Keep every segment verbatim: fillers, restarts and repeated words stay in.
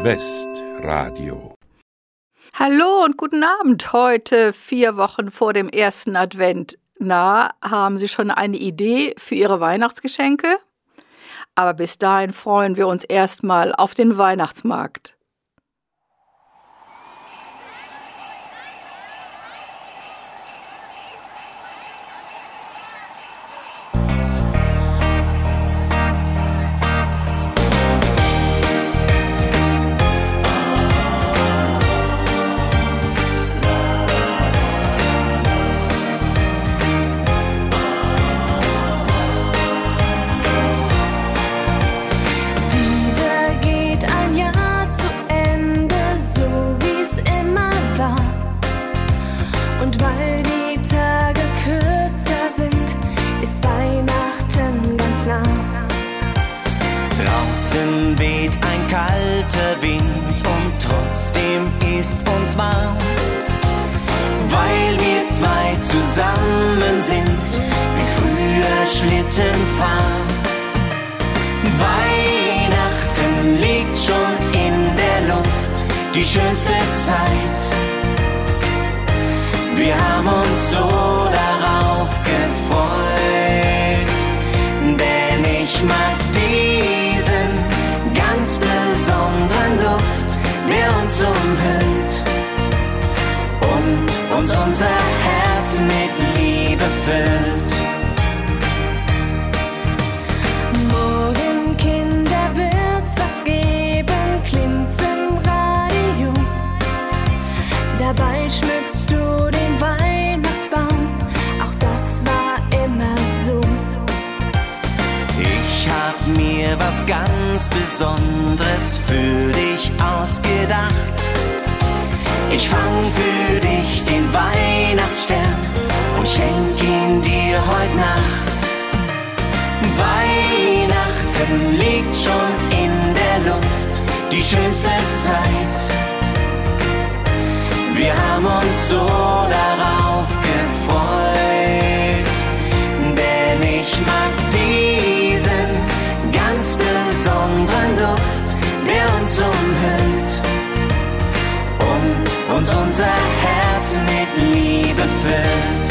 Südwestradio. Hallo und guten Abend. Heute, vier Wochen vor dem ersten Advent. Na, haben Sie schon eine Idee für Ihre Weihnachtsgeschenke? Aber bis dahin freuen wir uns erstmal auf den Weihnachtsmarkt. Zusammen sind, wie früher Schlitten fahren. Weihnachten liegt schon in der Luft, die schönste Zeit. Wir haben uns so darauf gefreut, denn ich mag diesen ganz besonderen Duft, der uns umhüllt und uns unser Herz mit Liebe füllt. Morgen, Kinder, wird's was geben, klingt's im Radio. Dabei schmückst du den Weihnachtsbaum, auch das war immer so. Ich hab mir was ganz Besonderes für dich ausgedacht. Ich fang für dich den Weihnachtsstern und schenk ihn dir heut Nacht. Weihnachten liegt schon in der Luft, die schönste Zeit. Wir haben uns so darauf gefreut, denn ich mag diesen ganz besonderen Duft, der uns umhüllt und uns unser Herz mit Liebe füllt.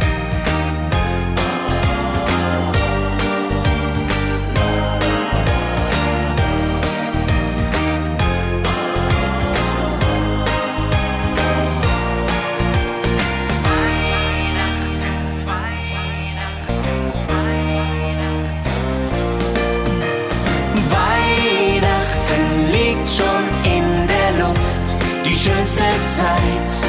Weihnachten liegt schon in der Luft, die schönste Zeit.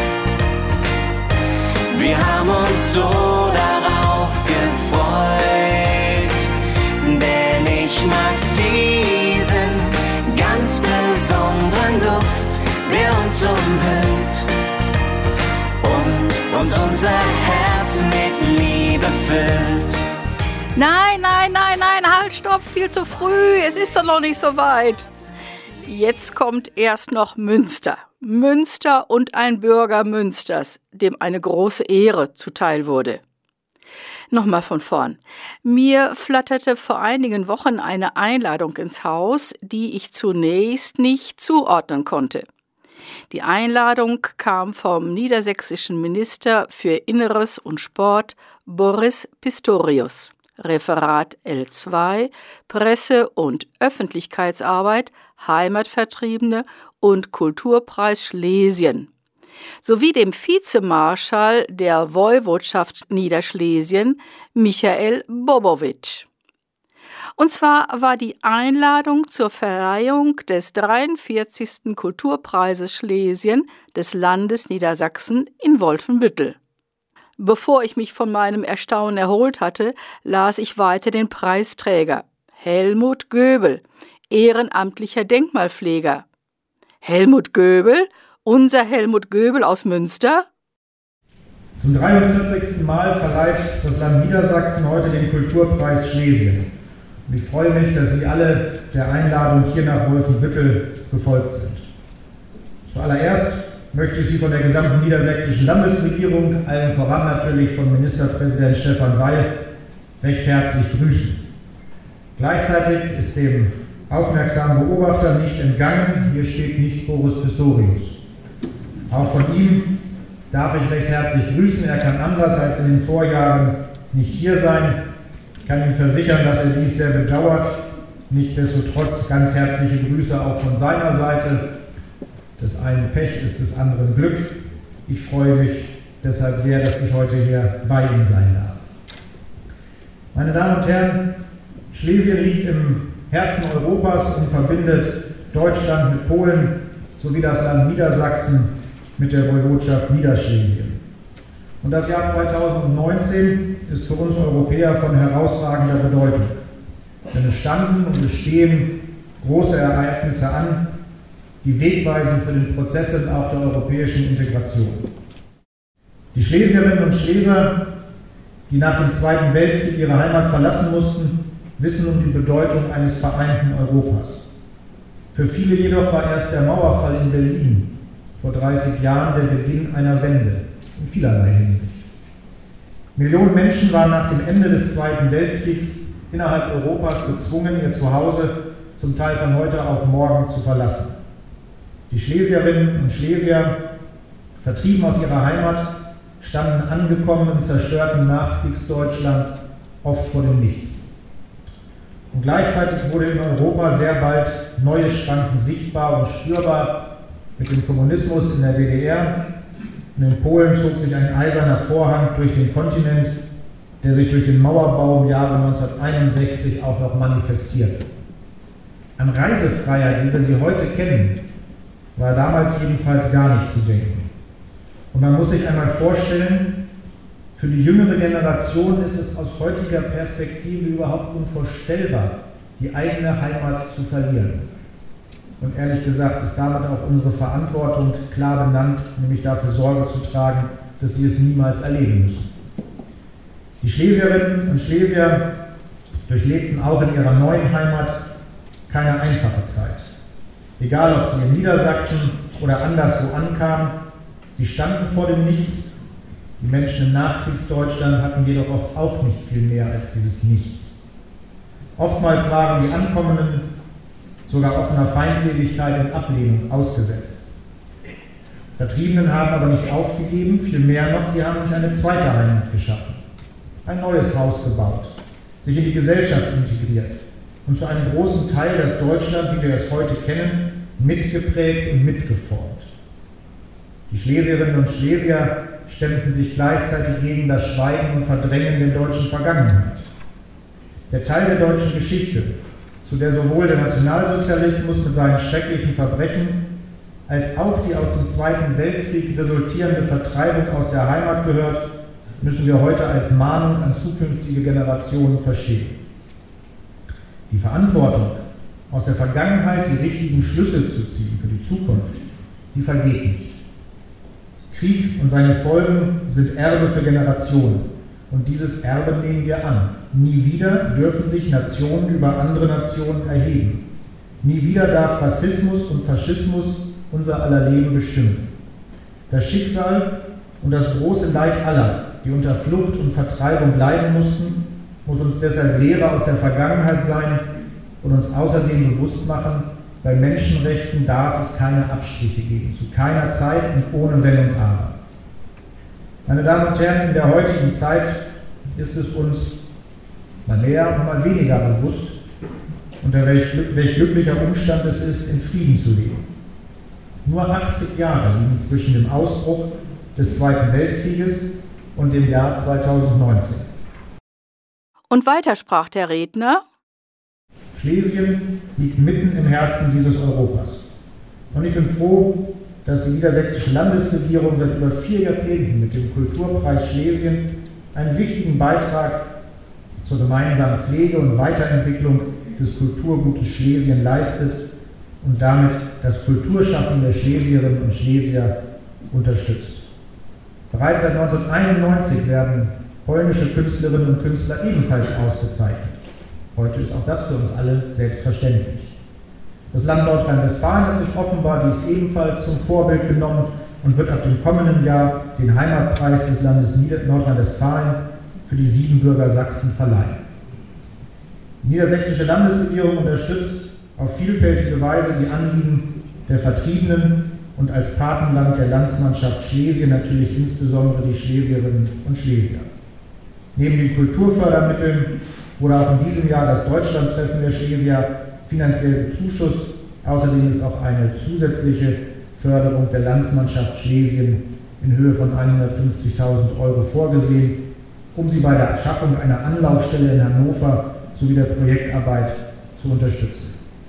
Wir haben uns so darauf gefreut, denn ich mag diesen ganz besonderen Duft, der uns umhüllt und uns unser Herz mit Liebe füllt. Nein, nein, nein, nein, halt, stopp, viel zu früh, es ist doch noch nicht so weit. Jetzt kommt erst noch Münster. Münster und ein Bürger Münsters, dem eine große Ehre zuteil wurde. Nochmal von vorn. Mir flatterte vor einigen Wochen eine Einladung ins Haus, die ich zunächst nicht zuordnen konnte. Die Einladung kam vom niedersächsischen Minister für Inneres und Sport Boris Pistorius. Referat L zwei, Presse- und Öffentlichkeitsarbeit, Heimatvertriebene und Kulturpreis Schlesien, sowie dem Vizemarschall der Woiwodschaft Niederschlesien, Michael Bobowitsch. Und zwar war die Einladung zur Verleihung des dreiundvierzigsten Kulturpreises Schlesien des Landes Niedersachsen in Wolfenbüttel. Bevor ich mich von meinem Erstaunen erholt hatte, las ich weiter den Preisträger, Helmut Göbel, ehrenamtlicher Denkmalpfleger. Helmut Göbel? Unser Helmut Göbel aus Münster? Zum dreiundvierzigsten Mal verleiht das Land Niedersachsen heute den Kulturpreis Schlesien. Und ich freue mich, dass Sie alle der Einladung hier nach Wolfenbüttel gefolgt sind. Zuallererst möchte ich Sie von der gesamten niedersächsischen Landesregierung, allen voran natürlich von Ministerpräsident Stefan Weil, recht herzlich grüßen. Gleichzeitig ist dem aufmerksamen Beobachter nicht entgangen, hier steht nicht Boris Pistorius. Auch von ihm darf ich recht herzlich grüßen. Er kann anders als in den Vorjahren nicht hier sein. Ich kann ihm versichern, dass er dies sehr bedauert. Nichtsdestotrotz ganz herzliche Grüße auch von seiner Seite. Das eine Pech ist des anderen Glück. Ich freue mich deshalb sehr, dass ich heute hier bei Ihnen sein darf. Meine Damen und Herren, Schlesien liegt im Herzen Europas und verbindet Deutschland mit Polen sowie das Land Niedersachsen mit der Woiwodschaft Niederschlesien. Und das Jahr zweitausendneunzehn ist für uns Europäer von herausragender Bedeutung. Denn es standen und es stehen große Ereignisse an, die wegweisend für den Prozess auch der europäischen Integration. Die Schlesierinnen und Schlesier, die nach dem Zweiten Weltkrieg ihre Heimat verlassen mussten, wissen um die Bedeutung eines vereinten Europas. Für viele jedoch war erst der Mauerfall in Berlin vor dreißig Jahren der Beginn einer Wende in vielerlei Hinsicht. Millionen Menschen waren nach dem Ende des Zweiten Weltkriegs innerhalb Europas gezwungen, ihr Zuhause zum Teil von heute auf morgen zu verlassen. Die Schlesierinnen und Schlesier, vertrieben aus ihrer Heimat, standen angekommen im zerstörten Nachkriegsdeutschland oft vor dem Nichts. Und gleichzeitig wurde in Europa sehr bald neue Schranken sichtbar und spürbar. Mit dem Kommunismus in der D D R und in Polen zog sich ein eiserner Vorhang durch den Kontinent, der sich durch den Mauerbau im Jahre neunzehnhunderteinundsechzig auch noch manifestierte. An Reisefreiheit, wie wir sie heute kennen, war damals jedenfalls gar nicht zu denken. Und man muss sich einmal vorstellen, für die jüngere Generation ist es aus heutiger Perspektive überhaupt unvorstellbar, die eigene Heimat zu verlieren. Und ehrlich gesagt ist damit auch unsere Verantwortung klar benannt, nämlich dafür Sorge zu tragen, dass sie es niemals erleben müssen. Die Schlesierinnen und Schlesier durchlebten auch in ihrer neuen Heimat keine einfache Zeit. Egal, ob sie in Niedersachsen oder anderswo ankamen, sie standen vor dem Nichts. Die Menschen im Nachkriegsdeutschland hatten jedoch oft auch nicht viel mehr als dieses Nichts. Oftmals waren die Ankommenden sogar offener Feindseligkeit und Ablehnung ausgesetzt. Vertriebenen haben aber nicht aufgegeben, vielmehr noch, sie haben sich eine zweite Heimat geschaffen, ein neues Haus gebaut, sich in die Gesellschaft integriert und zu einem großen Teil das Deutschland, wie wir es heute kennen, mitgeprägt und mitgeformt. Die Schlesierinnen und Schlesier stemmten sich gleichzeitig gegen das Schweigen und Verdrängen der deutschen Vergangenheit. Der Teil der deutschen Geschichte, zu der sowohl der Nationalsozialismus mit seinen schrecklichen Verbrechen als auch die aus dem Zweiten Weltkrieg resultierende Vertreibung aus der Heimat gehört, müssen wir heute als Mahnung an zukünftige Generationen verstehen. Die Verantwortung, aus der Vergangenheit die richtigen Schlüsse zu ziehen für die Zukunft, die vergeht nicht. Krieg und seine Folgen sind Erbe für Generationen. Und dieses Erbe nehmen wir an. Nie wieder dürfen sich Nationen über andere Nationen erheben. Nie wieder darf Rassismus und Faschismus unser aller Leben bestimmen. Das Schicksal und das große Leid aller, die unter Flucht und Vertreibung leiden mussten, muss uns deshalb Lehre aus der Vergangenheit sein und uns außerdem bewusst machen, bei Menschenrechten darf es keine Abstriche geben, zu keiner Zeit und ohne Wenn und Aber. Meine Damen und Herren, in der heutigen Zeit ist es uns mal mehr und mal weniger bewusst, unter welch, welch glücklicher Umstand es ist, in Frieden zu leben. Nur achtzig Jahre liegen zwischen dem Ausbruch des Zweiten Weltkrieges und dem Jahr zweitausendneunzehn. Und weiter sprach der Redner: Schlesien liegt mitten im Herzen dieses Europas. Und ich bin froh, dass die niedersächsische Landesregierung seit über vier Jahrzehnten mit dem Kulturpreis Schlesien einen wichtigen Beitrag zur gemeinsamen Pflege und Weiterentwicklung des Kulturgutes Schlesien leistet und damit das Kulturschaffen der Schlesierinnen und Schlesier unterstützt. Bereits seit neunzehnhunderteinundneunzig werden polnische Künstlerinnen und Künstler ebenfalls ausgezeichnet. Heute ist auch das für uns alle selbstverständlich. Das Land Nordrhein-Westfalen hat sich offenbar dies ebenfalls zum Vorbild genommen und wird ab dem kommenden Jahr den Heimatpreis des Landes Nordrhein-Westfalen für die Siebenbürger Sachsen verleihen. Die niedersächsische Landesregierung unterstützt auf vielfältige Weise die Anliegen der Vertriebenen und als Patenland der Landsmannschaft Schlesien natürlich insbesondere die Schlesierinnen und Schlesier. Neben den Kulturfördermitteln wurde auch in diesem Jahr das Deutschlandtreffen der Schlesier finanziell bezuschusst. Außerdem ist auch eine zusätzliche Förderung der Landsmannschaft Schlesien in Höhe von hundertfünfzigtausend Euro vorgesehen, um sie bei der Schaffung einer Anlaufstelle in Hannover sowie der Projektarbeit zu unterstützen.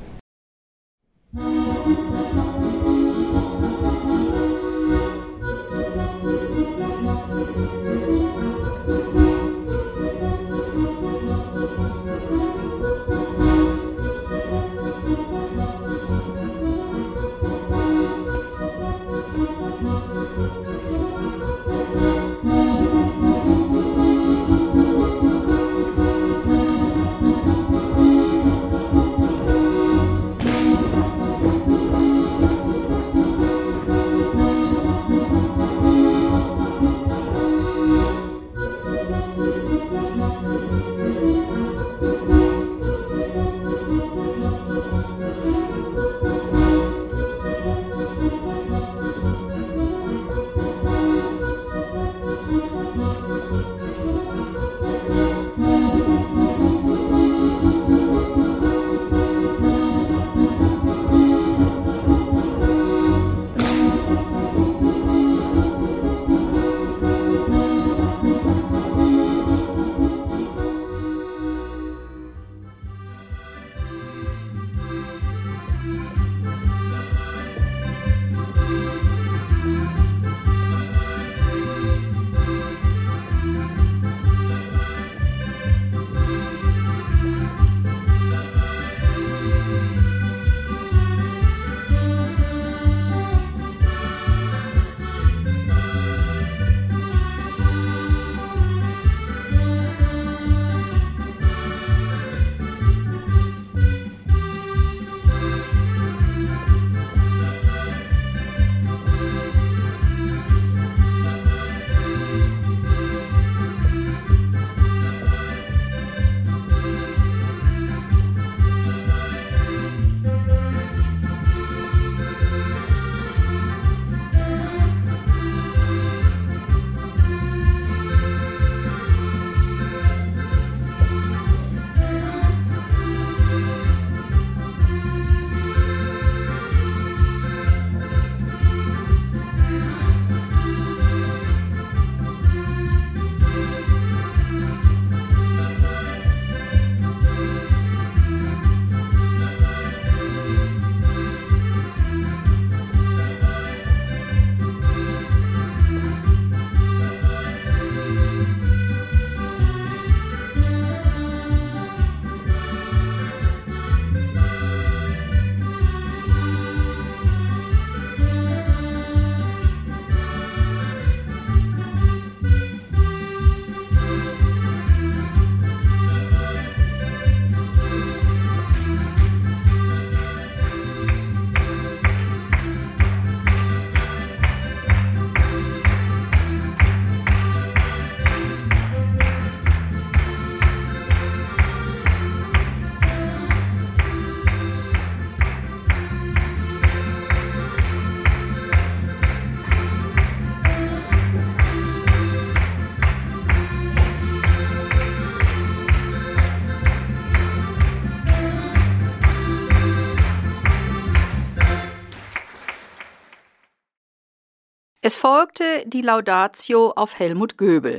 Es folgte die Laudatio auf Helmut Göbel.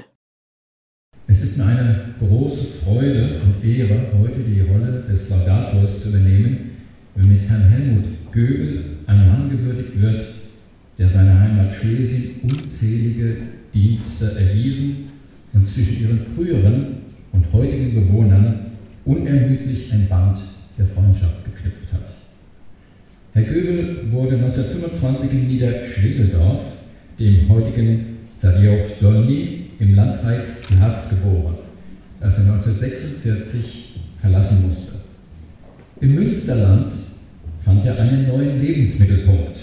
Es ist mir eine große Freude und Ehre, heute die Rolle des Laudators zu übernehmen, wenn mit Herrn Helmut Göbel ein Mann gewürdigt wird, der seiner Heimat Schlesien unzählige Dienste erwiesen und zwischen ihren früheren und heutigen Bewohnern unermüdlich ein Band der Freundschaft geknüpft hat. Herr Göbel wurde neunzehnhundertfünfundzwanzig in Niederschwedeldorf, dem heutigen Zadějov Dolní, im Landkreis Graz geboren, das er neunzehnhundertsechsundvierzig verlassen musste. Im Münsterland fand er einen neuen Lebensmittelpunkt.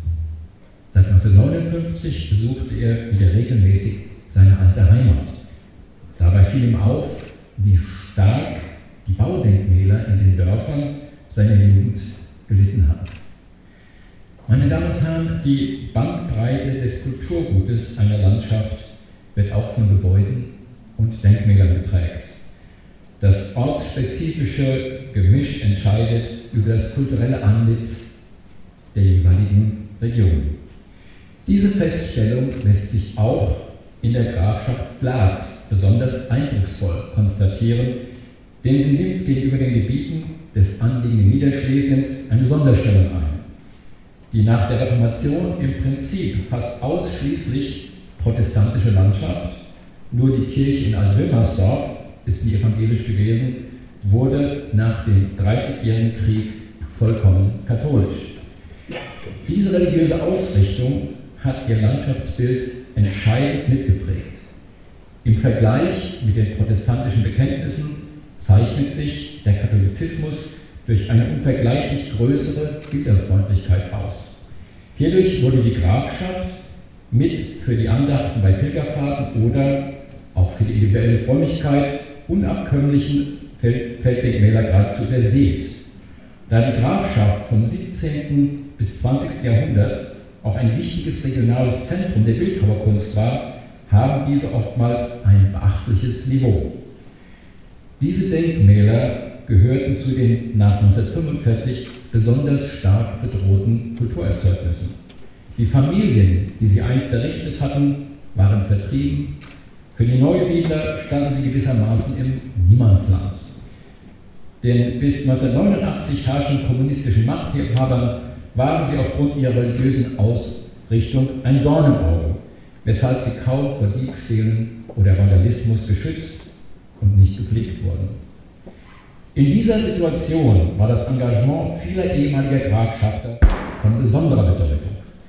Seit neunzehnhundertneunundfünfzig besuchte er wieder regelmäßig seine alte Heimat. Dabei fiel ihm auf, wie stark die Baudenkmäler in den Dörfern seiner Jugend gelitten hat. Meine Damen und Herren, die Bandbreite des Kulturgutes einer Landschaft wird auch von Gebäuden und Denkmälern geprägt. Das ortsspezifische Gemisch entscheidet über das kulturelle Antlitz der jeweiligen Region. Diese Feststellung lässt sich auch in der Grafschaft Glatz besonders eindrucksvoll konstatieren, denn sie nimmt gegenüber den Gebieten des anliegenden Niederschlesiens eine Sonderstellung ein, die nach der Reformation im Prinzip fast ausschließlich protestantische Landschaft, nur die Kirche in Alt-Wilmersdorf ist nie evangelisch gewesen, wurde nach dem Dreißigjährigen Krieg vollkommen katholisch. Diese religiöse Ausrichtung hat ihr Landschaftsbild entscheidend mitgeprägt. Im Vergleich mit den protestantischen Bekenntnissen zeichnet sich der Katholizismus durch eine unvergleichlich größere Bilderfreundlichkeit aus. Hierdurch wurde die Grafschaft mit für die Andachten bei Pilgerfahrten oder auch für die individuelle Frömmigkeit unabkömmlichen Felddenkmäler geradezu übersät. Da die Grafschaft vom siebzehnten bis zwanzigsten Jahrhundert auch ein wichtiges regionales Zentrum der Bildhauerkunst war, haben diese oftmals ein beachtliches Niveau. Diese Denkmäler gehörten zu den nach neunzehnhundertfünfundvierzig besonders stark bedrohten Kulturerzeugnissen. Die Familien, die sie einst errichtet hatten, waren vertrieben. Für die Neusiedler standen sie gewissermaßen im Niemandsland. Denn bis neunzehnhundertneunundachtzig herrschenden kommunistischen Machthabern waren sie aufgrund ihrer religiösen Ausrichtung ein Dornenauge, weshalb sie kaum vor Diebstählen oder Vandalismus geschützt und nicht gepflegt wurden. In dieser Situation war das Engagement vieler ehemaliger Grafschafter von besonderer Bedeutung.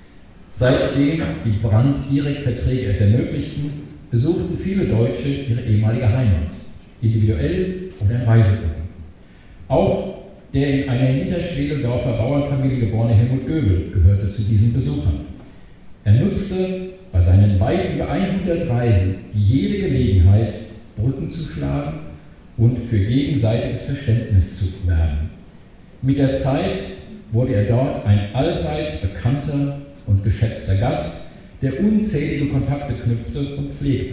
Seitdem die Brand-Gierig-Verträge es ermöglichten, besuchten viele Deutsche ihre ehemalige Heimat, individuell oder in Reisegruppen. Auch der in einer Niederschwedeldorfer Bauernfamilie geborene Helmut Göbel gehörte zu diesen Besuchern. Er nutzte bei seinen weit über hundert Reisen jede Gelegenheit, Brücken zu schlagen und für gegenseitiges Verständnis zu werben. Mit der Zeit wurde er dort ein allseits bekannter und geschätzter Gast, der unzählige Kontakte knüpfte und pflegte.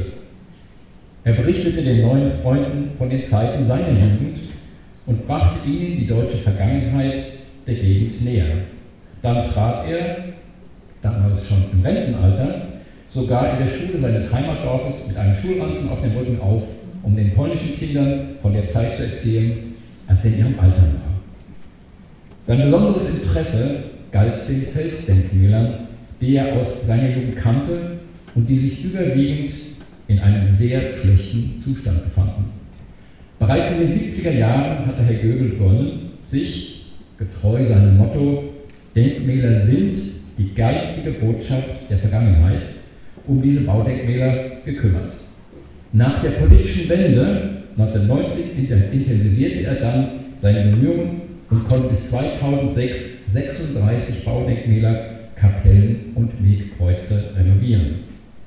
Er berichtete den neuen Freunden von den Zeiten seiner Jugend und brachte ihnen die deutsche Vergangenheit der Gegend näher. Dann trat er, damals schon im Rentenalter, sogar in der Schule seines Heimatdorfes mit einem Schulranzen auf dem Rücken auf, um den polnischen Kindern von der Zeit zu erzählen, als er in ihrem Alter war. Sein besonderes Interesse galt den Felddenkmälern, die er aus seiner Jugend kannte und die sich überwiegend in einem sehr schlechten Zustand befanden. Bereits in den siebziger Jahren hatte Herr Göbel begonnen, sich, getreu seinem Motto, Denkmäler sind die geistige Botschaft der Vergangenheit, um diese Baudenkmäler gekümmert. Nach der politischen Wende neunzehnhundertneunzig intensivierte er dann seine Bemühungen und konnte bis zweitausendsechs sechsunddreißig Baudenkmäler, Kapellen und Wegkreuze renovieren.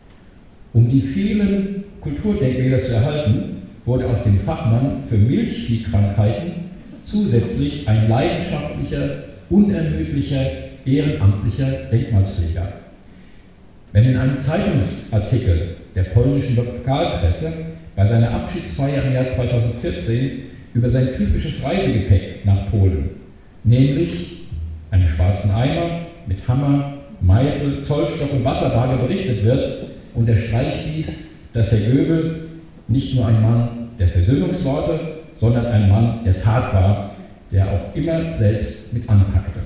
Um die vielen Kulturdenkmäler zu erhalten, wurde aus dem Fachmann für Milchviehkrankheiten zusätzlich ein leidenschaftlicher, unermüdlicher, ehrenamtlicher Denkmalspfleger. Wenn in einem Zeitungsartikel der polnischen Lokalpresse bei seiner Abschiedsfeier im Jahr zweitausendvierzehn über sein typisches Reisegepäck nach Polen, nämlich einen schwarzen Eimer mit Hammer, Meißel, Zollstock und Wasserwaage berichtet wird, unterstreicht dies, dass Herr Göbel nicht nur ein Mann der Versöhnungsworte, sondern ein Mann der Tat war, der auch immer selbst mit anpackte.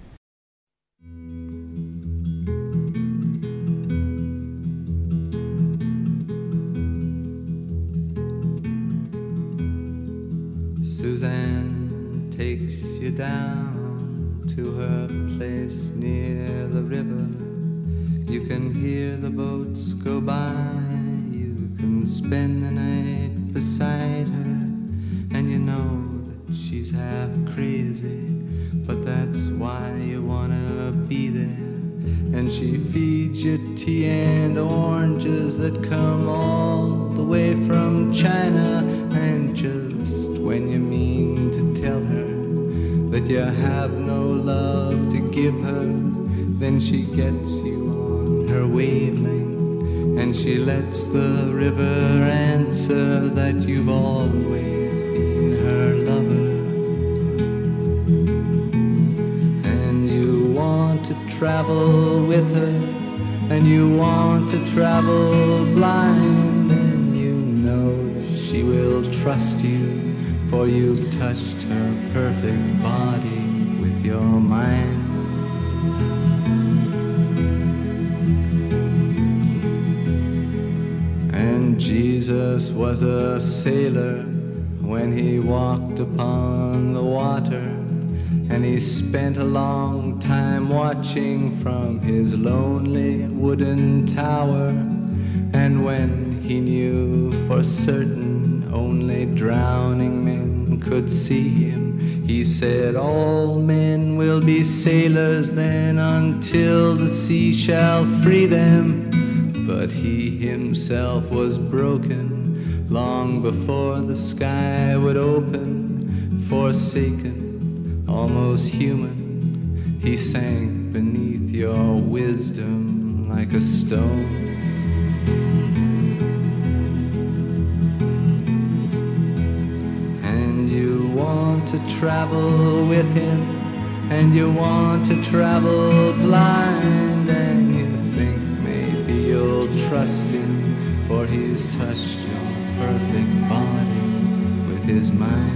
Suzanne takes you down to her place near the river. You can hear the boats go by. You can spend the night beside her. And you know that she's half crazy, but that's why you wanna be there. And she feeds you tea and oranges that come all the way from China. And just when you mean to tell her that that you have no love to give her, then she gets you on her wavelength, and she lets the river answer that you've always been her lover. And you want to travel with her, and you want to travel blind, and you know that she will trust you, for you've touched her perfect body with your mind. And Jesus was a sailor when he walked upon the water, and he spent a long time watching from his lonely wooden tower. And when he knew for certain only drowning men could see him, he said, all men will be sailors then until the sea shall free them. But he himself was broken long before the sky would open. Forsaken, almost human, he sank beneath your wisdom like a stone. And you want to travel with him, and you want to travel blind, and you think maybe you'll trust him, for he's touched your perfect body with his mind.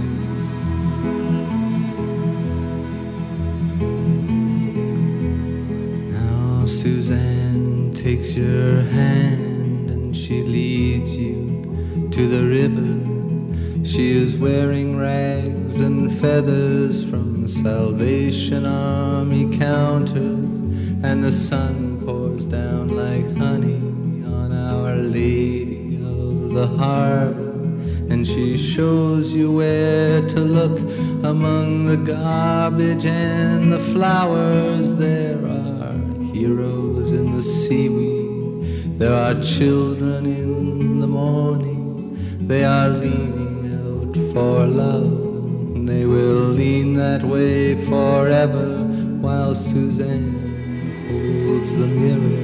Now Suzanne takes your hand and she leads you to the river. She is wearing rags and feathers from Salvation Army counters, and the sun pours down like honey on Our Lady of the Harbor. And she shows you where to look among the garbage and the flowers. There are heroes in the seaweed, there are children in the morning. They are leaning out for love, they will lean that way forever, while Suzanne holds the mirror.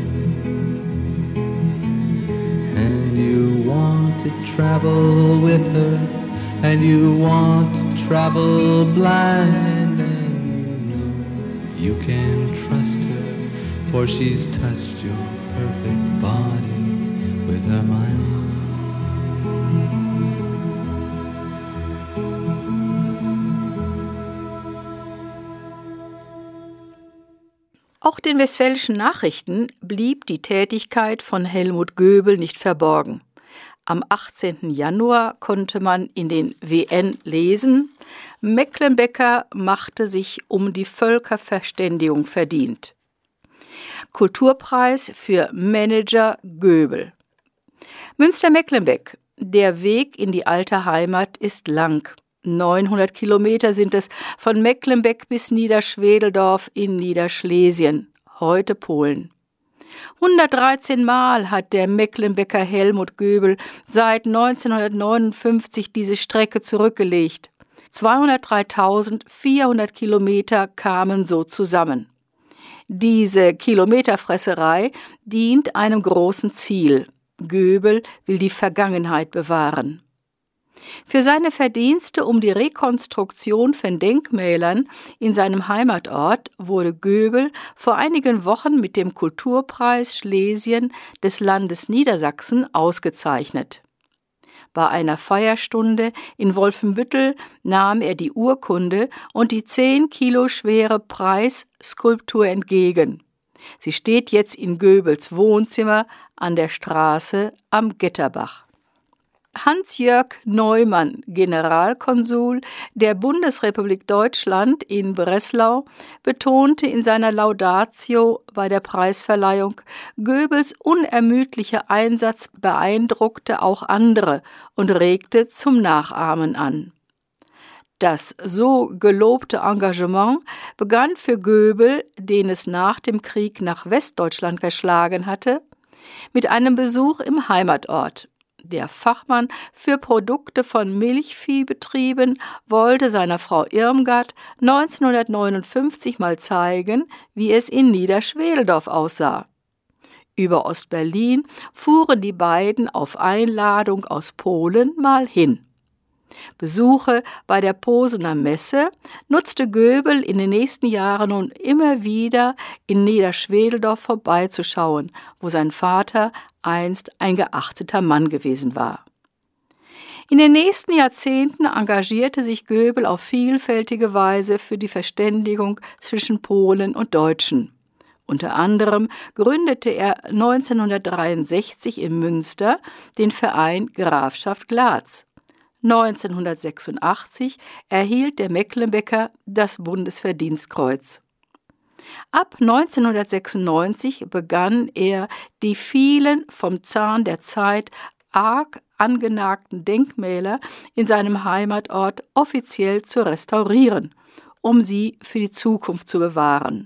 And you want to travel with her, and you want to travel blind, and you know you can trust her, for she's touched your perfect body with her mind. Auch den Westfälischen Nachrichten blieb die Tätigkeit von Helmut Göbel nicht verborgen. Am achtzehnten Januar konnte man in den W N lesen, Mecklenbecker machte sich um die Völkerverständigung verdient. Kulturpreis für Manager Göbel. Münster-Mecklenbeck, der Weg in die alte Heimat ist lang. neunhundert Kilometer sind es von Mecklenbeck bis Niederschwedeldorf in Niederschlesien, heute Polen. hundertdreizehn Mal hat der Mecklenbecker Helmut Göbel seit neunzehnhundertneunundfünfzig diese Strecke zurückgelegt. zweihundertdreitausendvierhundert Kilometer kamen so zusammen. Diese Kilometerfresserei dient einem großen Ziel. Göbel will die Vergangenheit bewahren. Für seine Verdienste um die Rekonstruktion von Denkmälern in seinem Heimatort wurde Göbel vor einigen Wochen mit dem Kulturpreis Schlesien des Landes Niedersachsen ausgezeichnet. Bei einer Feierstunde in Wolfenbüttel nahm er die Urkunde und die zehn Kilo schwere Preisskulptur entgegen. Sie steht jetzt in Göbels Wohnzimmer an der Straße am Getterbach. Hans-Jörg Neumann, Generalkonsul der Bundesrepublik Deutschland in Breslau, betonte in seiner Laudatio bei der Preisverleihung, Göbels unermüdlicher Einsatz beeindruckte auch andere und regte zum Nachahmen an. Das so gelobte Engagement begann für Göbel, den es nach dem Krieg nach Westdeutschland verschlagen hatte, mit einem Besuch im Heimatort. Der Fachmann für Produkte von Milchviehbetrieben wollte seiner Frau Irmgard neunzehnhundertneunundfünfzig mal zeigen, wie es in Niederschwedeldorf aussah. Über Ostberlin fuhren die beiden auf Einladung aus Polen mal hin. Besuche bei der Posener Messe nutzte Göbel in den nächsten Jahren nun immer wieder in Niederschwedeldorf vorbeizuschauen, wo sein Vater einst ein geachteter Mann gewesen war. In den nächsten Jahrzehnten engagierte sich Göbel auf vielfältige Weise für die Verständigung zwischen Polen und Deutschen. Unter anderem gründete er neunzehnhundertdreiundsechzig in Münster den Verein Grafschaft Glatz. neunzehnhundertsechsundachtzig erhielt der Mecklenbecker das Bundesverdienstkreuz. Ab neunzehnhundertsechsundneunzig begann er, die vielen vom Zahn der Zeit arg angenagten Denkmäler in seinem Heimatort offiziell zu restaurieren, um sie für die Zukunft zu bewahren.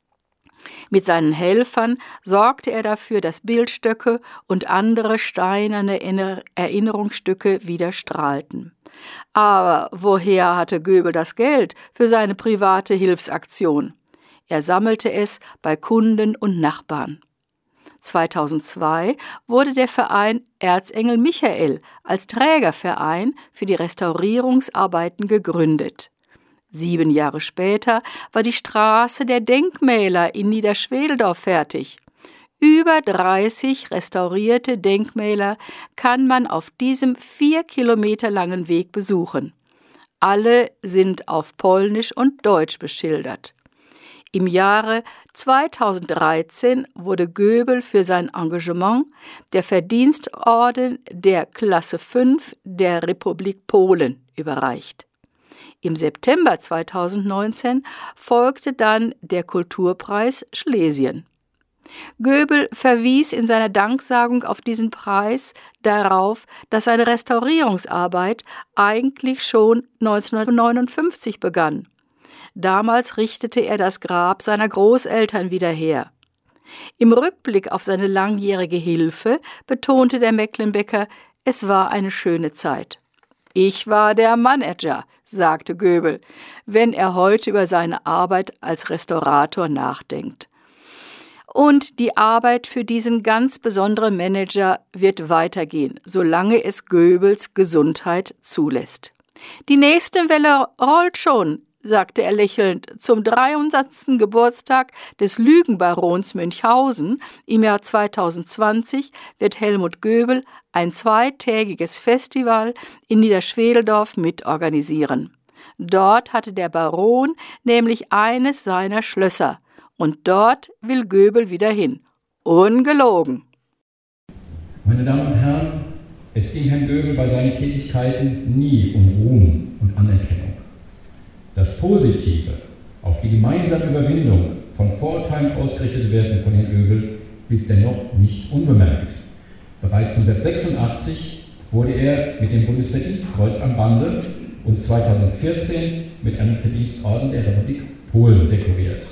Mit seinen Helfern sorgte er dafür, dass Bildstöcke und andere steinerne Erinnerungsstücke wieder strahlten. Aber woher hatte Göbel das Geld für seine private Hilfsaktion? Er sammelte es bei Kunden und Nachbarn. zweitausendzwei wurde der Verein Erzengel Michael als Trägerverein für die Restaurierungsarbeiten gegründet. Sieben Jahre später war die Straße der Denkmäler in Niederschwedeldorf fertig. Über dreißig restaurierte Denkmäler kann man auf diesem vier Kilometer langen Weg besuchen. Alle sind auf Polnisch und Deutsch beschildert. Im Jahre zweitausenddreizehn wurde Göbel für sein Engagement der Verdienstorden der Klasse fünf der Republik Polen überreicht. Im September zweitausendneunzehn folgte dann der Kulturpreis Schlesien. Göbel verwies in seiner Danksagung auf diesen Preis darauf, dass seine Restaurierungsarbeit eigentlich schon neunzehnhundertneunundfünfzig begann. Damals richtete er das Grab seiner Großeltern wieder her. Im Rückblick auf seine langjährige Hilfe betonte der Mecklenbecker, es war eine schöne Zeit. Ich war der Manager, sagte Göbel, wenn er heute über seine Arbeit als Restaurator nachdenkt. Und die Arbeit für diesen ganz besonderen Manager wird weitergehen, solange es Göbels Gesundheit zulässt. Die nächste Welle rollt schon, sagte er lächelnd, zum dreihundertsten Geburtstag des Lügenbarons Münchhausen im Jahr zweitausendzwanzig wird Helmut Göbel ein zweitägiges Festival in Niederschwedeldorf mitorganisieren. Dort hatte der Baron nämlich eines seiner Schlösser und dort will Göbel wieder hin. Ungelogen. Meine Damen und Herren, es ging Herrn Göbel bei seinen Tätigkeiten nie um Ruhm und Anerkennung. Das Positive, auf die gemeinsame Überwindung von Vorurteilen ausgerichtete Werden von Herrn Göbel blieb dennoch nicht unbemerkt. Bereits neunzehnhundertsechsundachtzig wurde er mit dem Bundesverdienstkreuz am Bande und zweitausendvierzehn mit einem Verdienstorden der Republik Polen dekoriert.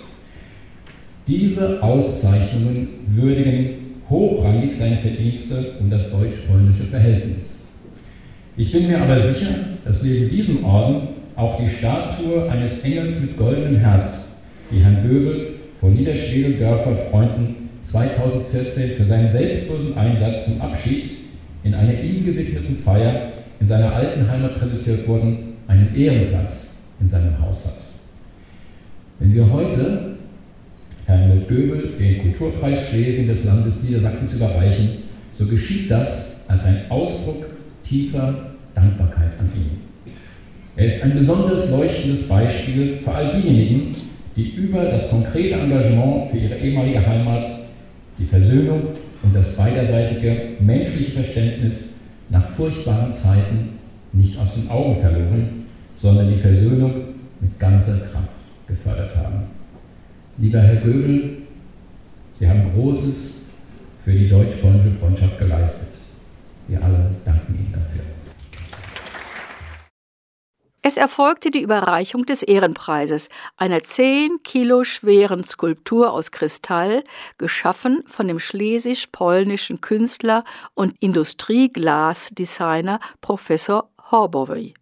Diese Auszeichnungen würdigen hochrangig seine Verdienste um das deutsch-polnische Verhältnis. Ich bin mir aber sicher, dass neben diesem Orden auch die Statue eines Engels mit goldenem Herz, die Herrn Göbel von Niederschwedeldörfer Freunden zweitausendvierzehn für seinen selbstlosen Einsatz zum Abschied in einer ihm gewidmeten Feier in seiner alten Heimat präsentiert wurden, einen Ehrenplatz in seinem Haus hat. Wenn wir heute Helmut Göbel den Kulturpreis Schlesien des Landes Niedersachsen überreichen, so geschieht das als ein Ausdruck tiefer Dankbarkeit an ihn. Er ist ein besonders leuchtendes Beispiel für all diejenigen, die über das konkrete Engagement für ihre ehemalige Heimat die Versöhnung und das beiderseitige menschliche Verständnis nach furchtbaren Zeiten nicht aus den Augen verloren, sondern die Versöhnung mit ganzer Kraft gefördert haben. Lieber Herr Göbel, Sie haben Großes für die deutsch-polnische Freundschaft geleistet. Wir alle danken Ihnen dafür. Es erfolgte die Überreichung des Ehrenpreises, einer zehn Kilo schweren Skulptur aus Kristall, geschaffen von dem schlesisch-polnischen Künstler und Industrieglasdesigner Professor Horbowy.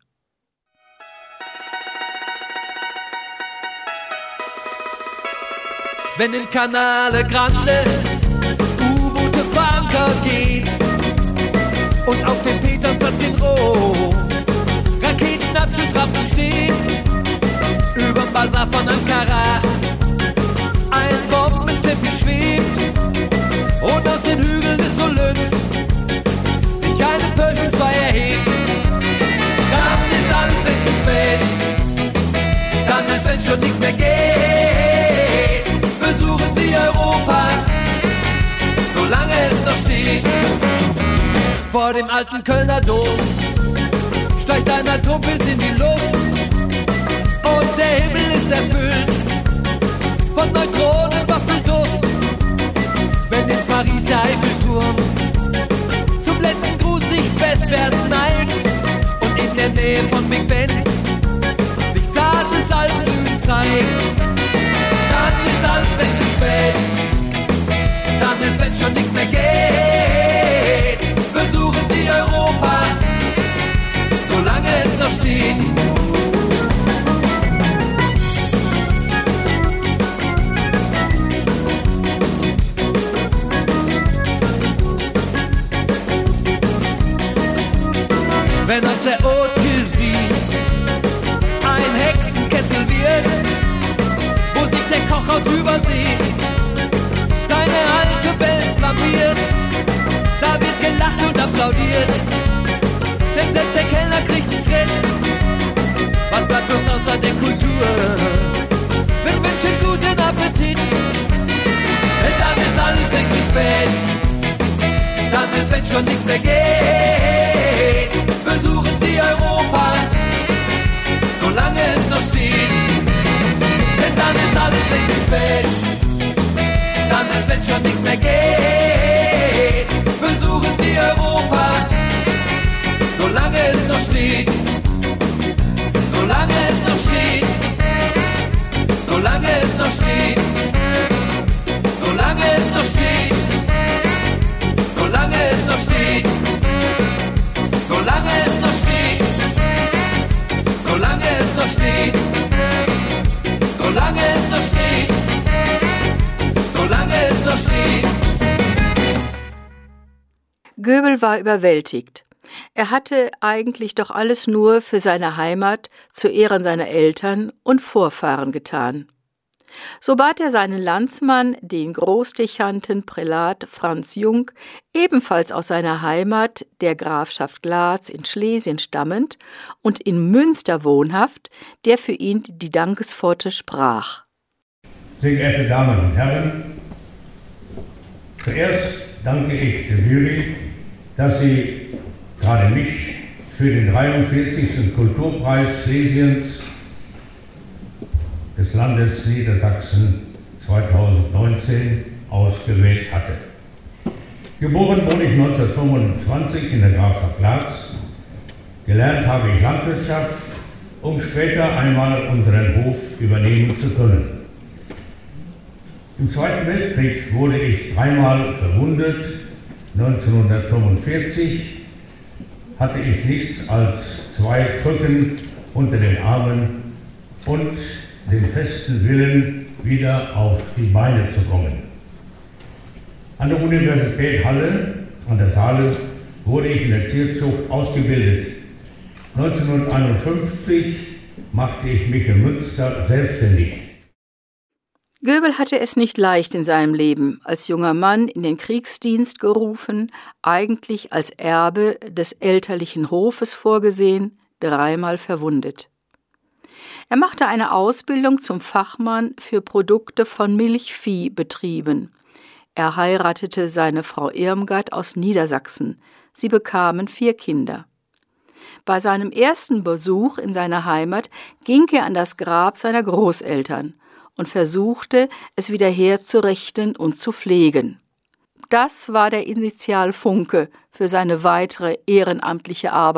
Wenn im Canale Grande U-Boote vor Anker gehen und auf dem Petersplatz in Rom Raketenabschussrampen stehen, überm Basar von Ankara ein Bombenteppich schwebt und aus den Hügeln des Olymps sich eine Pershing zwei erhebt, dann ist alles nicht zu spät, dann ist, wenn schon nichts mehr geht, besuchen Sie Europa, solange es noch steht. Vor dem alten Kölner Dom steigt ein Atompilz in die Luft und der Himmel ist erfüllt von Neutronenwaffelduft. Wenn in Paris der Eiffelturm zum letzten Gruß sich westwärts neigt und in der Nähe von Big Ben sich zartes Alpengrün zeigt, dann ist alles längst zu spät, dann ist, wenn schon nichts mehr geht, besuchen Sie Europa, solange es noch steht. Wenn aus der Haute Cuisine ein Hexenkessel wird, wo sich der Koch aus Übersee seine alte Welt flammiert, da wird gelacht und applaudiert, denn selbst der Kellner kriegt einen Tritt. Was bleibt uns außer der Kultur? Wir wünschen guten Appetit, denn dann ist alles längst zu spät, dann ist, wenn schon nichts mehr geht, besuchen Sie Europa, solange es noch steht, denn dann ist alles längst zu spät, dann ist, wenn schon nichts mehr geht, besuchen Sie Europa, solange es noch steht, solange es noch steht, solange es noch steht, solange es noch steht, solange es noch steht, solange es noch steht, solange es noch steht, solange es noch steht, solange es noch steht. Göbel war überwältigt. Er hatte eigentlich doch alles nur für seine Heimat, zu Ehren seiner Eltern und Vorfahren getan. So bat er seinen Landsmann, den Großdechanten Prälat Franz Jung, ebenfalls aus seiner Heimat, der Grafschaft Glatz in Schlesien stammend und in Münster wohnhaft, der für ihn die Dankesworte sprach. Sehr geehrte Damen und Herren, zuerst danke ich der Jury, dass sie gerade mich für den dreiundvierzigsten Kulturpreis Schlesiens des Landes Niedersachsen zweitausendneunzehn ausgewählt hatte. Geboren wurde ich neunzehnhundertfünfundzwanzig in der Grafschaft Glatz. Gelernt habe ich Landwirtschaft, um später einmal unseren Hof übernehmen zu können. Im Zweiten Weltkrieg wurde ich dreimal verwundet. neunzehnhundertfünfundvierzig hatte ich nichts als zwei Krücken unter den Armen und den festen Willen, wieder auf die Beine zu kommen. An der Universität Halle, an der Saale, wurde ich in der Tierzucht ausgebildet. neunzehnhunderteinundfünfzig machte ich mich in Münster selbstständig. Göbel hatte es nicht leicht in seinem Leben, als junger Mann in den Kriegsdienst gerufen, eigentlich als Erbe des elterlichen Hofes vorgesehen, dreimal verwundet. Er machte eine Ausbildung zum Fachmann für Produkte von Milchviehbetrieben. Er heiratete seine Frau Irmgard aus Niedersachsen. Sie bekamen vier Kinder. Bei seinem ersten Besuch in seiner Heimat ging er an das Grab seiner Großeltern und versuchte, es wieder herzurichten und zu pflegen. Das war der Initialfunke für seine weitere ehrenamtliche Arbeit.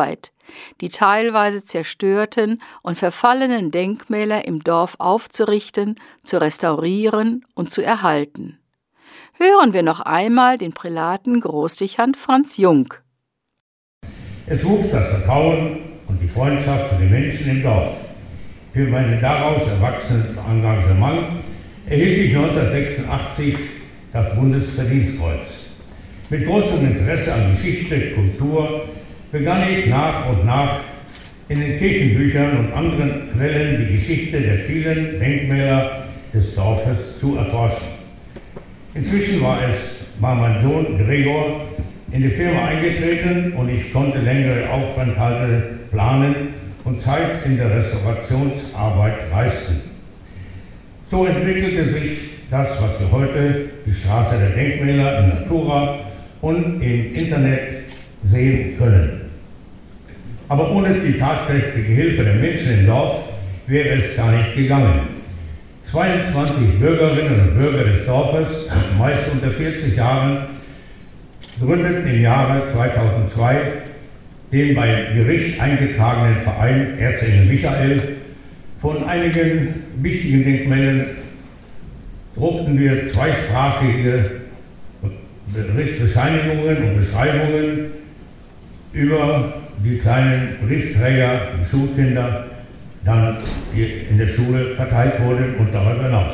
die teilweise zerstörten und verfallenen Denkmäler im Dorf aufzurichten, zu restaurieren und zu erhalten. Hören wir noch einmal den Prälaten Großdechant Franz Jung. Es wuchs das Vertrauen und die Freundschaft zu den Menschen im Dorf. Für mein daraus erwachsenes Engagement erhielt ich neunzehnhundertsechsundachtzig das Bundesverdienstkreuz. Mit großem Interesse an Geschichte, Kultur begann ich nach und nach in den Kirchenbüchern und anderen Quellen die Geschichte der vielen Denkmäler des Dorfes zu erforschen. Inzwischen war es, war mein Sohn Gregor in die Firma eingetreten und ich konnte längere Aufenthalte planen und Zeit in der Restaurationsarbeit leisten. So entwickelte sich das, was wir heute die Straße der Denkmäler in Natura und im Internet sehen können. Aber ohne die tatkräftige Hilfe der Menschen im Dorf wäre es gar nicht gegangen. zweiundzwanzig Bürgerinnen und Bürger des Dorfes, meist unter vierzig Jahren, gründeten im Jahre zweitausendzwei den beim Gericht eingetragenen Verein Erzengel Michael. Von einigen wichtigen Denkmälern druckten wir zweisprachige Bescheinigungen und Beschreibungen über die kleinen Briefträger, die Schulkinder, dann in der Schule verteilt wurden und darüber hinaus.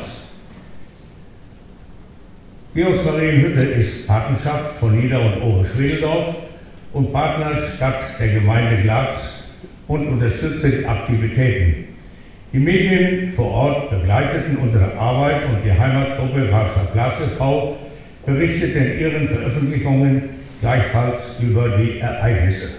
Georgsmarienhütte ist Patenschaft von Nieder- und Oberschwedeldorf und Partnerstadt der Gemeinde Glatz und unterstützte die Aktivitäten. Die Medien vor Ort begleiteten unsere Arbeit und die Heimatgruppe Grafschaft Glatz e V berichtete in ihren Veröffentlichungen gleichfalls über die Ereignisse.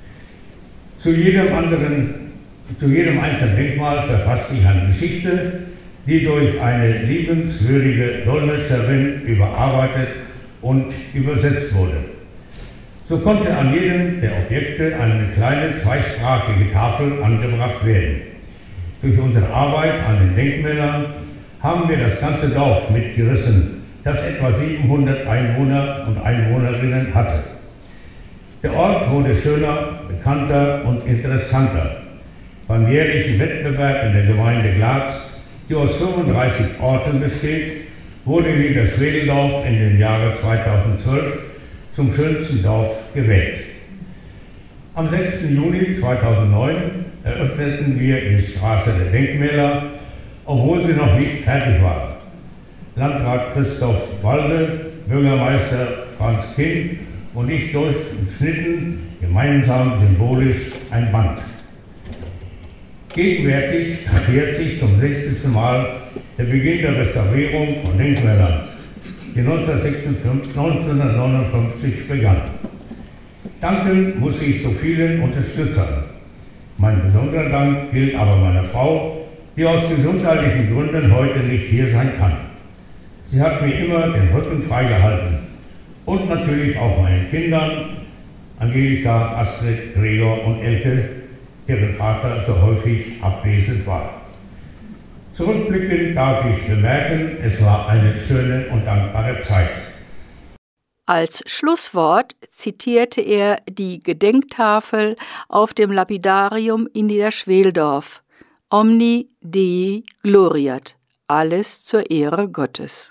Zu jedem anderen, zu jedem einzelnen Denkmal verfasste ich eine Geschichte, die durch eine liebenswürdige Dolmetscherin überarbeitet und übersetzt wurde. So konnte an jedem der Objekte eine kleine zweisprachige Tafel angebracht werden. Durch unsere Arbeit an den Denkmälern haben wir das ganze Dorf mitgerissen, das etwa siebenhundert Einwohner und Einwohnerinnen hatte. Der Ort wurde schöner, bekannter und interessanter. Beim jährlichen Wettbewerb in der Gemeinde Glatz, die aus fünfunddreißig Orten besteht, wurde wieder Schwedeldorf in den Jahren zweitausendzwölf zum schönsten Dorf gewählt. Am sechsten Juni zweitausendneun eröffneten wir die Straße der Denkmäler, obwohl sie noch nicht fertig war. Landrat Christoph Walde, Bürgermeister Franz Kind und ich durchschnitten gemeinsam symbolisch ein Band. Gegenwärtig jährt sich zum sechzigsten Mal der Beginn der Restaurierung von Denkmälern, die neunzehnhundertneunundfünfzig begann. Danken muss ich so vielen Unterstützern. Mein besonderer Dank gilt aber meiner Frau, die aus gesundheitlichen Gründen heute nicht hier sein kann. Sie hat mir immer den Rücken freigehalten. Und natürlich auch meinen Kindern, Angelika, Astrid, Gregor und Elke, deren Vater so häufig abwesend war. Zurückblickend darf ich bemerken, es war eine schöne und dankbare Zeit. Als Schlusswort zitierte er die Gedenktafel auf dem Lapidarium in Niederschwedeldorf. Omni Dei gloriat. Alles zur Ehre Gottes.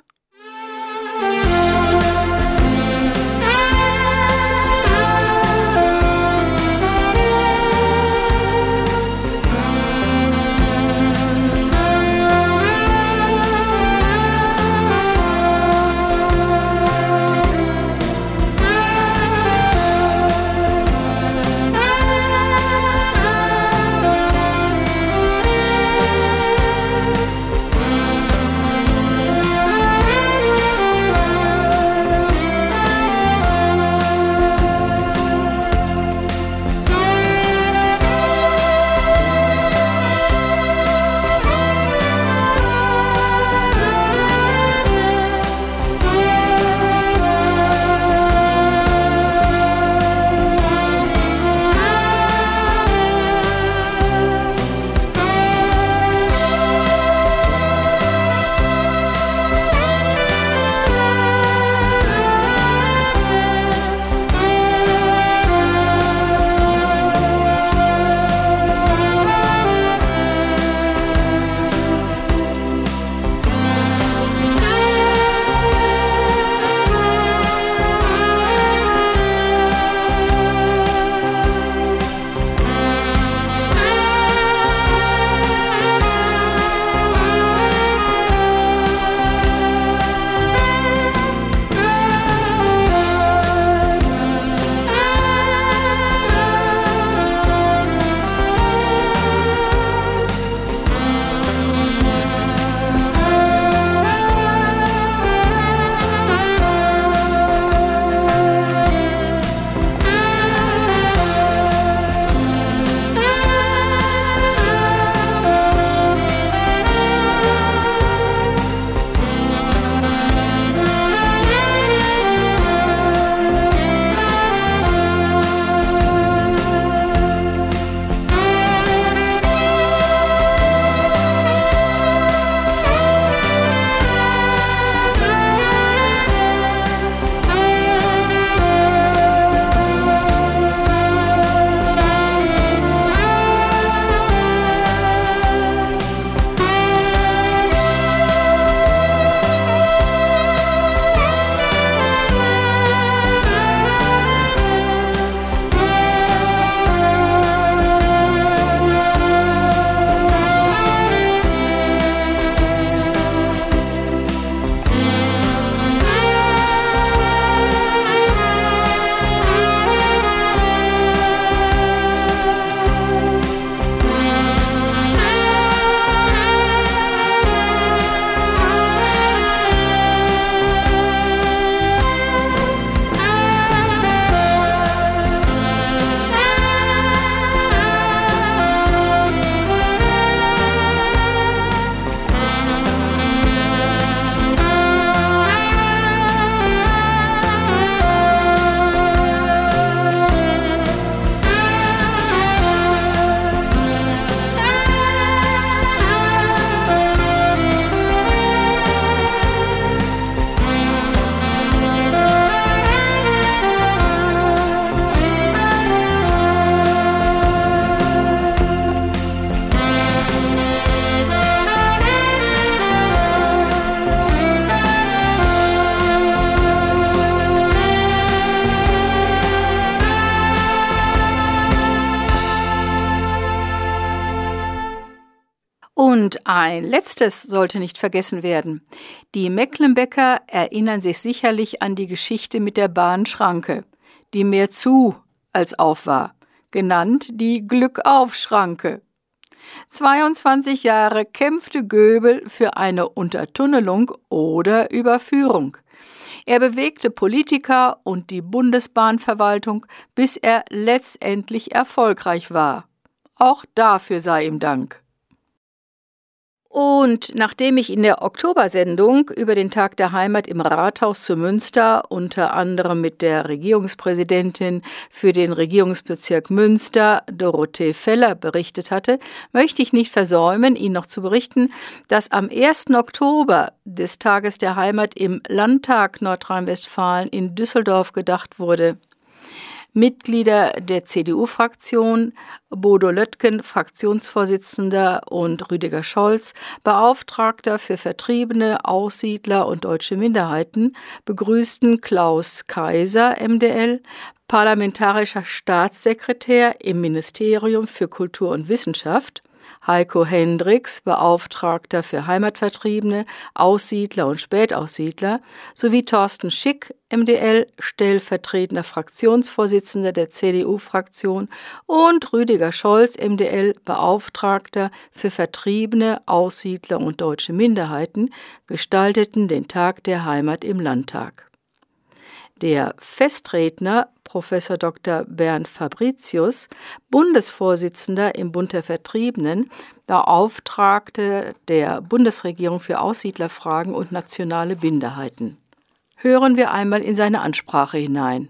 Und ein letztes sollte nicht vergessen werden. Die Mecklenbecker erinnern sich sicherlich an die Geschichte mit der Bahnschranke, die mehr zu als auf war, genannt die Glückauf-Schranke. zweiundzwanzig Jahre kämpfte Göbel für eine Untertunnelung oder Überführung. Er bewegte Politiker und die Bundesbahnverwaltung, bis er letztendlich erfolgreich war. Auch dafür sei ihm Dank. Und nachdem ich in der Oktobersendung über den Tag der Heimat im Rathaus zu Münster unter anderem mit der Regierungspräsidentin für den Regierungsbezirk Münster, Dorothee Feller, berichtet hatte, möchte ich nicht versäumen, Ihnen noch zu berichten, dass am ersten Oktober des Tages der Heimat im Landtag Nordrhein-Westfalen in Düsseldorf gedacht wurde. Mitglieder der C D U-Fraktion, Bodo Löttgen, Fraktionsvorsitzender, und Rüdiger Scholz, Beauftragter für Vertriebene, Aussiedler und deutsche Minderheiten, begrüßten Klaus Kaiser, M D L, parlamentarischer Staatssekretär im Ministerium für Kultur und Wissenschaft, Heiko Hendricks, Beauftragter für Heimatvertriebene, Aussiedler und Spätaussiedler, sowie Thorsten Schick, M D L, stellvertretender Fraktionsvorsitzender der C D U-Fraktion, und Rüdiger Scholz, M D L, Beauftragter für Vertriebene, Aussiedler und deutsche Minderheiten, gestalteten den Tag der Heimat im Landtag. Der Festredner, Professor Doktor Bernd Fabricius, Bundesvorsitzender im Bund der Vertriebenen, Beauftragte der Bundesregierung für Aussiedlerfragen und nationale Minderheiten. Hören wir einmal in seine Ansprache hinein.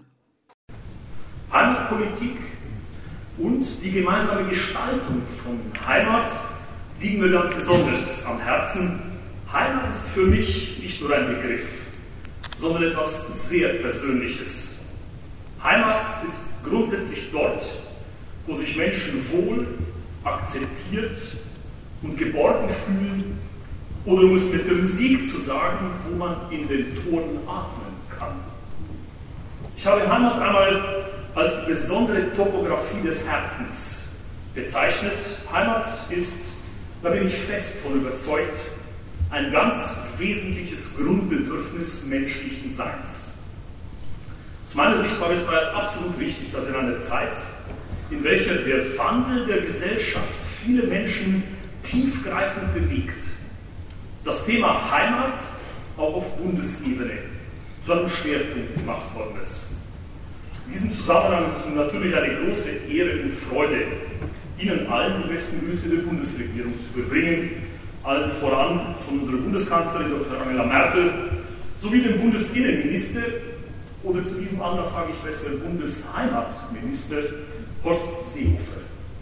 Heimatpolitik und die gemeinsame Gestaltung von Heimat liegen mir ganz besonders am Herzen. Heimat ist für mich nicht nur ein Begriff, sondern etwas sehr Persönliches. Heimat ist grundsätzlich dort, wo sich Menschen wohl, akzeptiert und geborgen fühlen, oder um es mit der Musik zu sagen, wo man in den Ton atmen kann. Ich habe Heimat einmal als die besondere Topographie des Herzens bezeichnet. Heimat ist, da bin ich fest von überzeugt, ein ganz wesentliches Grundbedürfnis menschlichen Seins. Aus meiner Sicht war es daher absolut wichtig, dass in einer Zeit, in welcher der Wandel der Gesellschaft viele Menschen tiefgreifend bewegt, das Thema Heimat auch auf Bundesebene zu einem Schwerpunkt gemacht worden ist. In diesem Zusammenhang ist es natürlich eine große Ehre und Freude, Ihnen allen die besten Grüße der Bundesregierung zu überbringen, allen voran von unserer Bundeskanzlerin Doktor Angela Merkel sowie dem Bundesinnenminister, oder zu diesem Anlass sage ich besser Bundesheimatminister Horst Seehofer.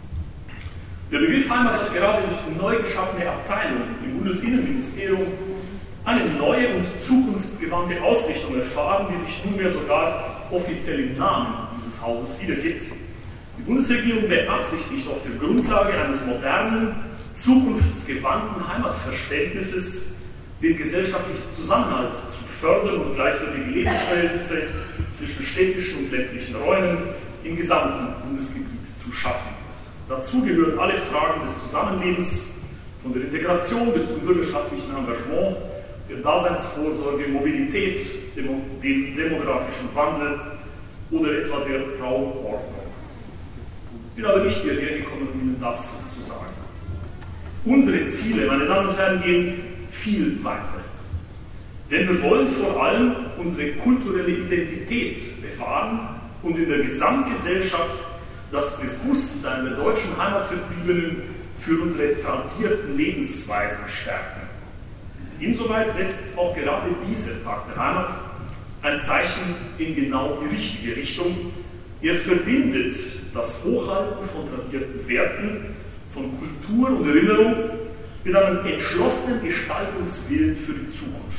Der Begriff Heimat hat gerade durch die neu geschaffene Abteilung im Bundesinnenministerium eine neue und zukunftsgewandte Ausrichtung erfahren, die sich nunmehr sogar offiziell im Namen dieses Hauses wiedergibt. Die Bundesregierung beabsichtigt auf der Grundlage eines modernen, zukunftsgewandten Heimatverständnisses den gesellschaftlichen Zusammenhalt zu fördern und gleichwertige Lebensverhältnisse zwischen städtischen und ländlichen Räumen im gesamten Bundesgebiet zu schaffen. Dazu gehören alle Fragen des Zusammenlebens, von der Integration bis zum bürgerschaftlichen Engagement, der Daseinsvorsorge, Mobilität, dem demografischen Wandel oder etwa der Raumordnung. Ich bin aber nicht hierher gekommen, um Ihnen das zu sagen. Unsere Ziele, meine Damen und Herren, gehen viel weiter. Denn wir wollen vor allem unsere kulturelle Identität bewahren und in der Gesamtgesellschaft das Bewusstsein der deutschen Heimatvertriebenen für unsere tradierten Lebensweisen stärken. Insoweit setzt auch gerade dieser Tag der Heimat ein Zeichen in genau die richtige Richtung. Er verbindet das Hochhalten von tradierten Werten, von Kultur und Erinnerung mit einem entschlossenen Gestaltungswillen für die Zukunft.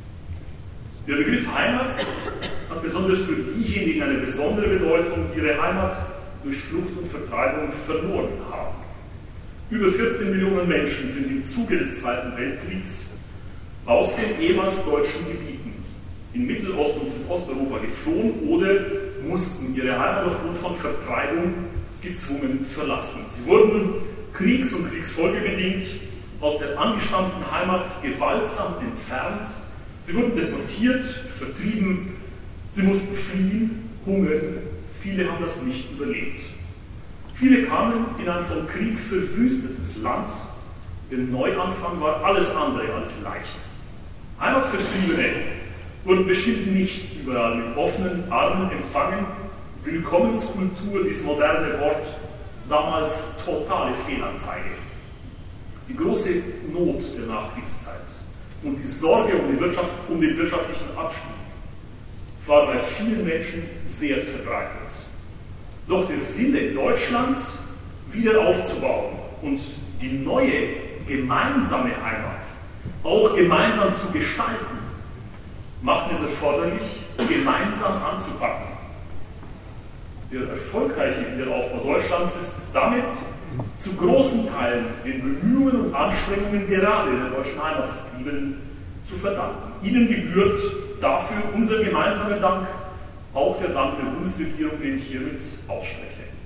Der Begriff Heimat hat besonders für diejenigen eine besondere Bedeutung, die ihre Heimat durch Flucht und Vertreibung verloren haben. Über vierzehn Millionen Menschen sind im Zuge des Zweiten Weltkriegs aus den ehemals deutschen Gebieten in Mittelost- und Südosteuropa geflohen oder mussten ihre Heimat aufgrund von Vertreibung gezwungen verlassen. Sie wurden kriegs- und kriegsfolgebedingt aus der angestammten Heimat gewaltsam entfernt. Sie wurden deportiert, vertrieben, sie mussten fliehen, hungern. Viele haben das nicht überlebt. Viele kamen in ein vom Krieg verwüstetes Land. Der Neuanfang war alles andere als leicht. Heimatvertriebene wurden bestimmt nicht überall mit offenen Armen empfangen. Willkommenskultur, dieses moderne Wort, damals totale Fehlanzeige. Die große Not der Nachkriegszeit und die Sorge um, die Wirtschaft, um den wirtschaftlichen Abstieg war bei vielen Menschen sehr verbreitet. Doch der Wille, Deutschland wieder aufzubauen und die neue gemeinsame Heimat auch gemeinsam zu gestalten, macht es erforderlich, gemeinsam anzupacken. Der erfolgreiche Wiederaufbau Deutschlands ist damit zu großen Teilen den Bemühungen und Anstrengungen gerade der deutschen Heimatvertriebenen zu verdanken. Ihnen gebührt dafür unser gemeinsamer Dank, auch der Dank der Bundesregierung, den ich hiermit ausspreche.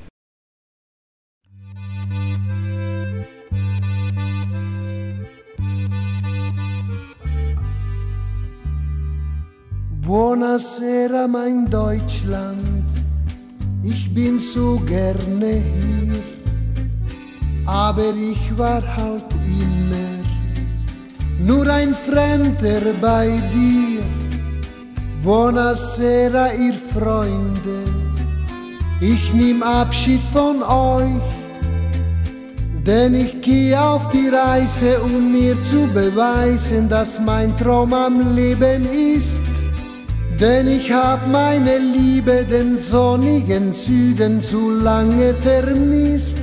Buonasera, mein Deutschland, ich bin so gerne hier, aber ich war halt immer nur ein Fremder bei dir. Buonasera, ihr Freunde, ich nehm Abschied von euch, denn ich gehe auf die Reise, um mir zu beweisen, dass mein Traum am Leben ist. Denn ich hab meine Liebe, den sonnigen Süden, so lange vermisst.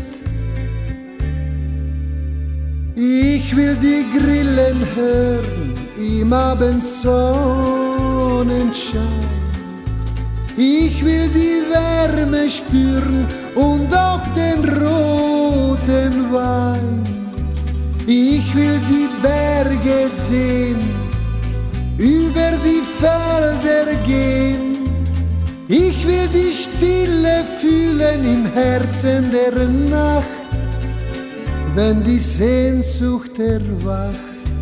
Ich will die Grillen hören im Abendsonnenschein. Ich will die Wärme spüren und auch den roten Wein. Ich will die Berge sehen, über die Felder gehen. Ich will die Stille fühlen im Herzen der Nacht, wenn die Sehnsucht erwacht.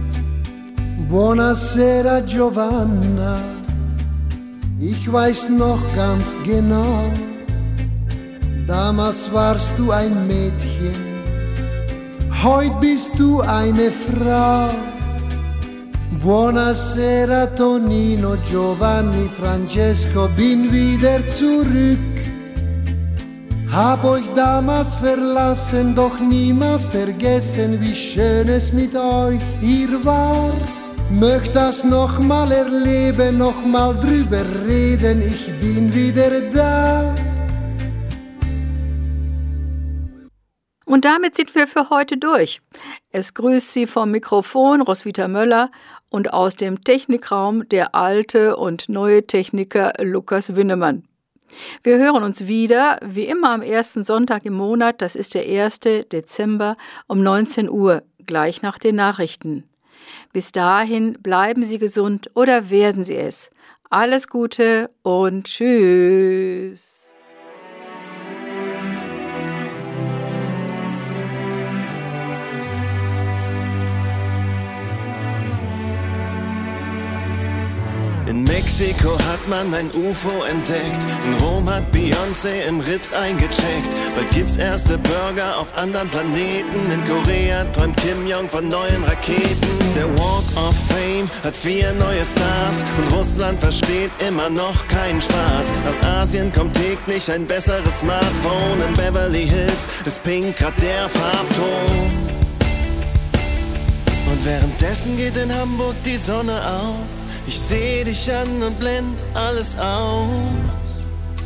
Buonasera, Giovanna, ich weiß noch ganz genau, damals warst du ein Mädchen, heute bist du eine Frau. Buonasera, Tonino, Giovanni, Francesco, bin wieder zurück. Hab euch damals verlassen, doch niemals vergessen, wie schön es mit euch hier war. Möcht das noch mal erleben, noch mal drüber reden, ich bin wieder da. Und damit sind wir für heute durch. Es grüßt Sie vom Mikrofon Roswitha Möller und aus dem Technikraum der alte und neue Techniker Lukas Winnemann. Wir hören uns wieder, wie immer am ersten Sonntag im Monat, das ist der erste Dezember um neunzehn Uhr, gleich nach den Nachrichten. Bis dahin bleiben Sie gesund oder werden Sie es. Alles Gute und tschüss. In Mexiko hat man ein U F O entdeckt, in Rom hat Beyoncé im Ritz eingecheckt. Bald gibt's erste Burger auf anderen Planeten, in Korea träumt Kim Jong von neuen Raketen. Der Walk of Fame hat vier neue Stars und Russland versteht immer noch keinen Spaß. Aus Asien kommt täglich ein besseres Smartphone, in Beverly Hills ist pink grad der Farbton. Und währenddessen geht in Hamburg die Sonne auf. Ich seh dich an und blend alles aus.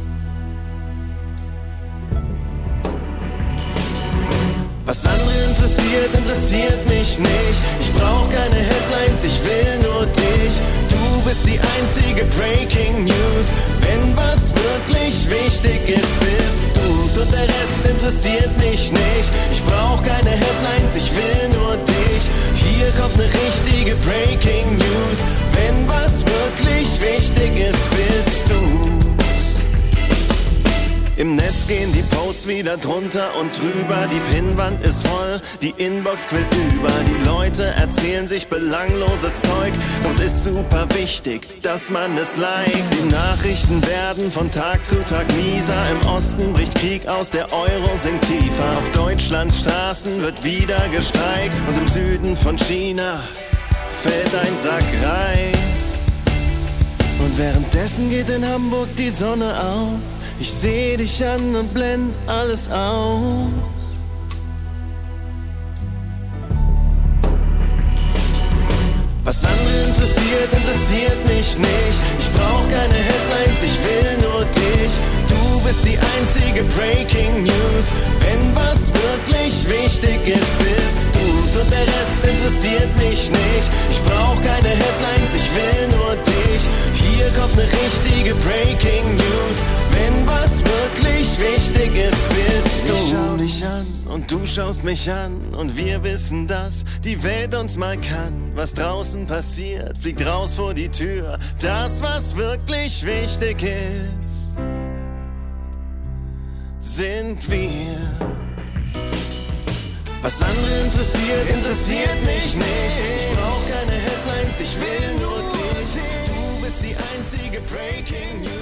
Was andere interessiert, interessiert mich nicht. Ich brauch keine Headlines, ich will nur dich. Du bist die einzige Breaking News. Wenn was wirklich wichtig ist, bist du's. Und der Rest interessiert mich nicht. Ich brauch keine Headlines, ich will nur dich. Hier kommt ne richtige Breaking News. Wenn was wirklich wichtig ist, bist du's. Im Netz gehen die Posts ist wieder drunter und drüber, die Pinnwand ist voll, die Inbox quillt über, die Leute erzählen sich belangloses Zeug, doch es ist super wichtig, dass man es liked. Die Nachrichten werden von Tag zu Tag mieser, im Osten bricht Krieg aus, der Euro sinkt tiefer, auf Deutschlands Straßen wird wieder gestreikt und im Süden von China fällt ein Sack Reis. Und währenddessen geht in Hamburg die Sonne auf. Ich seh dich an und blend alles aus. Was andere interessiert, interessiert mich nicht. Ich brauch keine Headlines, ich will nur dich. Du bist die einzige Breaking News. Wenn was wirklich wichtig ist, bist du's. Und der Rest interessiert mich nicht. Ich brauch keine Headlines, ich will nur dich. Hier kommt eine richtige Breaking News. Wenn was wirklich wichtig ist, bist du. Ich schau dich an und du schaust mich an. Und wir wissen, dass die Welt uns mal kann. Was draußen passiert, fliegt raus vor die Tür. Das, was wirklich wichtig ist, sind wir. Was andere interessiert, interessiert mich nicht. Ich brauch keine Headlines, ich will nur dich. Du bist die einzige Breaking News.